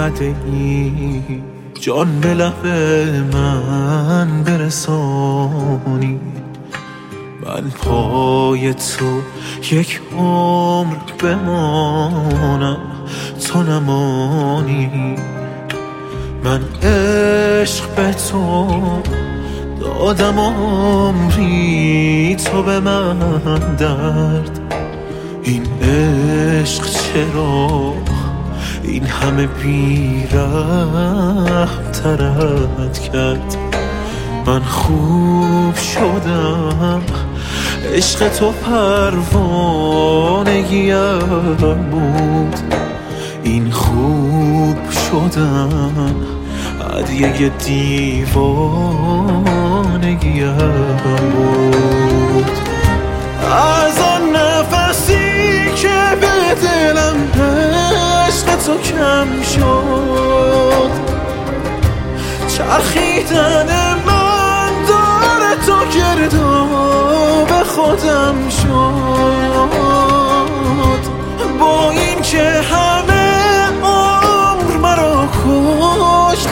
ندهی جان به لب من برسانی. من پای تو یک عمر بمانم تو نمانی. من عشق به تو دادم عمری تو به من درد. این عشق چرا این همه بی‌رحم ترت کرد؟ من خوب شدم عشق تو پروانگیم بود. این خوب شدن هدیه دیوانگیم بود. از آن نفسی که به دلم عشق تو کم شد، چرخیدن من داره تو گرداب خودم شد. با این که همه عمر مرا کشت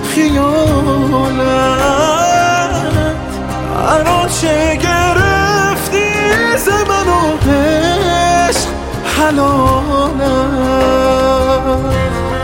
خیالت، الان چه گرفتی ز من و عشق حلالت.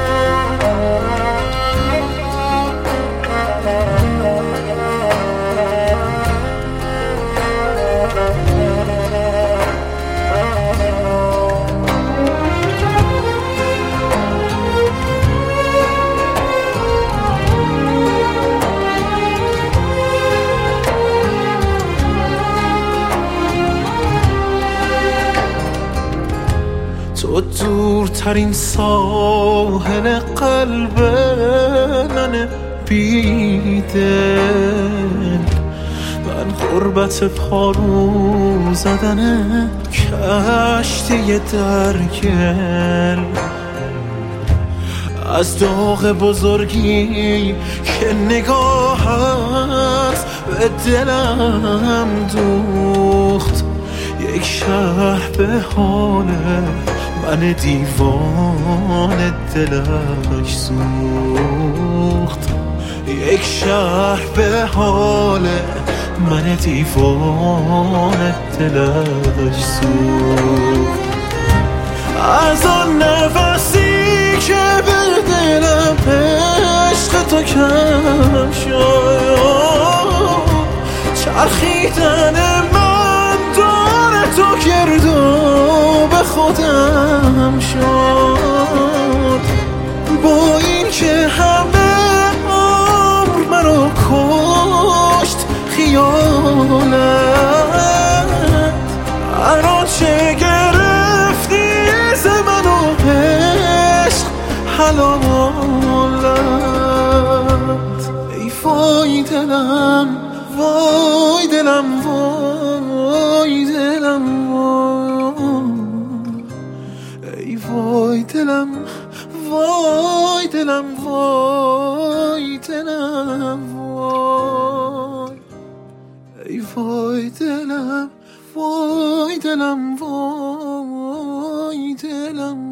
تو دورترین ساحل قلب من بیدل، من غربت پارو زدن کشتی درگل. از داغ بزرگی که نگاهت به دلم دوخت، یک شهر به حال من دیوانه دلش سوخت. یک شهر به حال من دیوانه دلش سوخت. از آن نفسی که به دلم عشق تو کم شد، چرخیدن من داره تو گرداب خودم شد. با این که همه عمر مرا کشت خیالت، الان چه گرفتی ز من و عشق حلالت. ای وای دلم وای دلم وای دلم ای وای دلم وای دلم وای دلم وای ای وای دلم وای دلم وای دلم